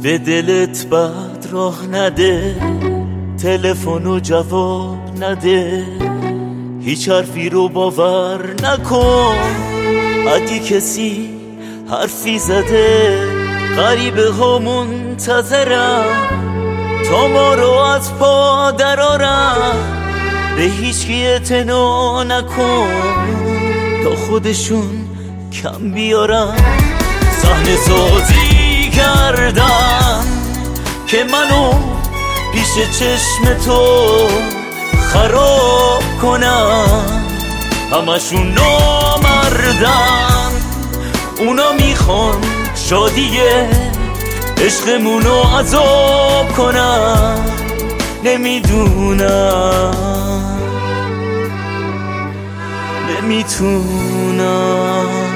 به دلت بد راه نده، تلفنو جواب نده، هیچ حرفی رو باور نکن. اگه کسی حرفی زده غریبه ها منتظرم تا ما رو از پا درارم. به هیچ کی اعتنا نکن تا خودشون کم بیارن. صحنه سازی کردن که منو پیش چشم تو خراب کنن. همشون نامردن، اونا میخوان شادیه عشقمونو عذاب کنن. نمیتونم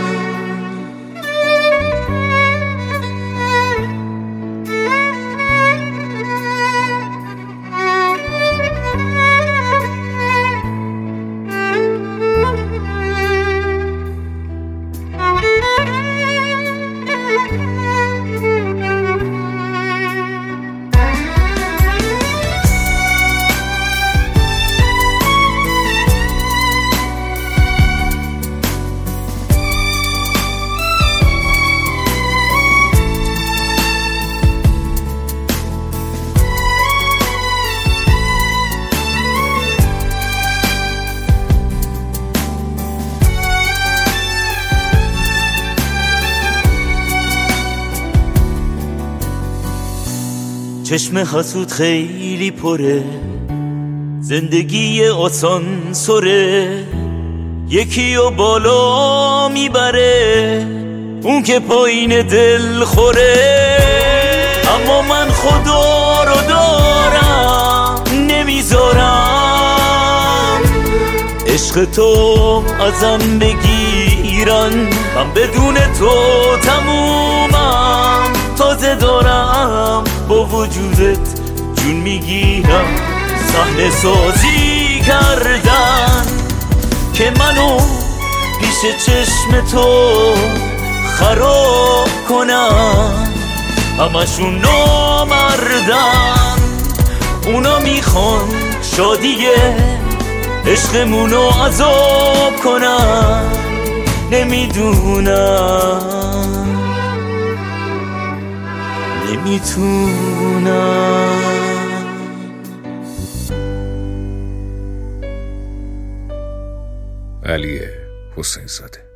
چشم حسود خیلی پره، زندگی آسانسوره، یکی رو بالا میبره اون که پایین دل خوره. اما من خدا رو دارم نمیذارم عشق تو ازم بگیرن. من بدون تو تمومم، تازه دارم با وجودت جون میگیرم. صحنه سازی کردن که منو پیش چشم تو خراب کنن. همشون نامردن، اونا میخوان شادیه عشقمونو عذاب کنن. نمیتونم علی حسین زاده.